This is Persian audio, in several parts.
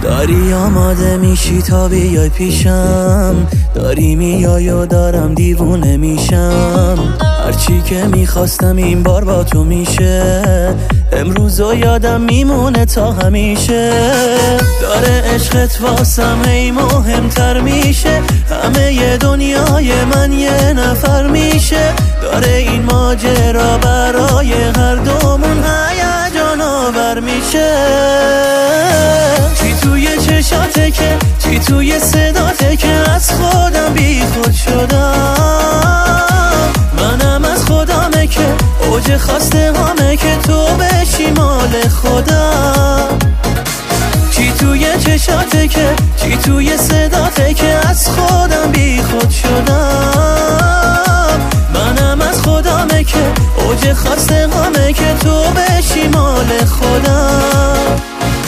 داری آماده میشی تا بیای پیشم، داری میای و دارم دیوونه میشم. هرچی که میخواستم این بار با تو میشه، امروز و یادم میمونه تا همیشه. داره عشقت واسم هی مهمتر میشه، همه ی دنیای من یه نفر میشه. داره این ماجرا برای هر دومون هیجان آور میشه. چی توی چشاته که، چی توی صداته که از خودم بی خود شدم. منم از خودمه که اوج خواسته همه که تو بشی مال خودم. چی توی چشاته که، چی توی صداته که از خودم بی خود شدم. منم از خودمه که اوج خواسته همه که تو بشی مال خودم.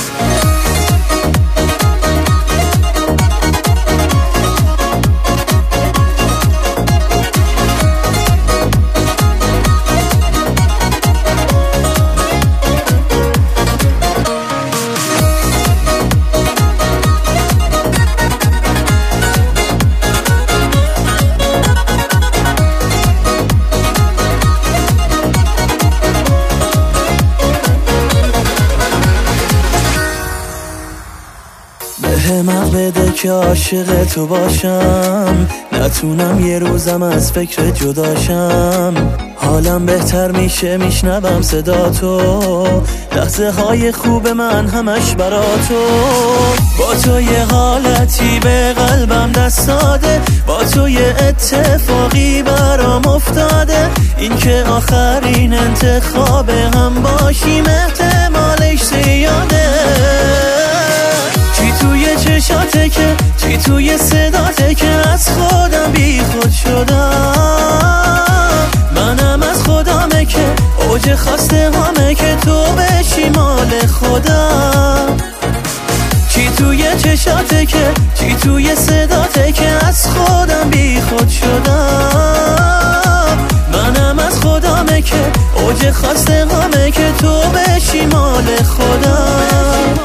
همت بده که عاشق تو باشم، نتونم یه روزم از فکر جداشم. حالم بهتر میشه میشنوم صدا تو، لحظه های خوب من همش برا تو. با تو یه حالتی به قلبم دست داده، با تو یه اتفاقی برام افتاده. این که آخرین انتخاب هم باشیم احتمالش زیاده. چی توی چشاته که، چی توی صداته که از خودم بی خود شدم. منم از خودمه که اوج خواسته همه که تو بشی مال خودم. چی توی چشاته که، چی توی صداته که از خودم بی خود شدم. منم از خودمه که اوج خواسته همه که تو بشی مال خودم.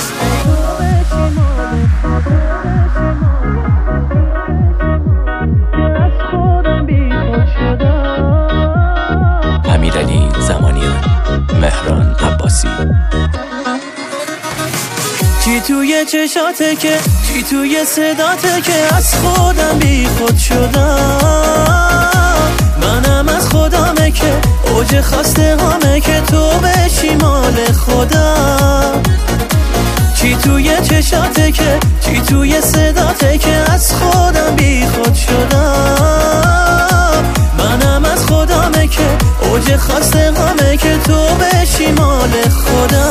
امیرعلی زمانیان، مهران عباسی. چی توی چشاته که، چی توی صداته که از خودم بی خود شدم. منم از خودمه که اوج خواسته همه که تو بشی مال خودم. چی توی چشاته که، چی توی صداته که از خودم بی خود شدم. منم از خودمه که اوج خواسته همه که تو بشی مال خودم.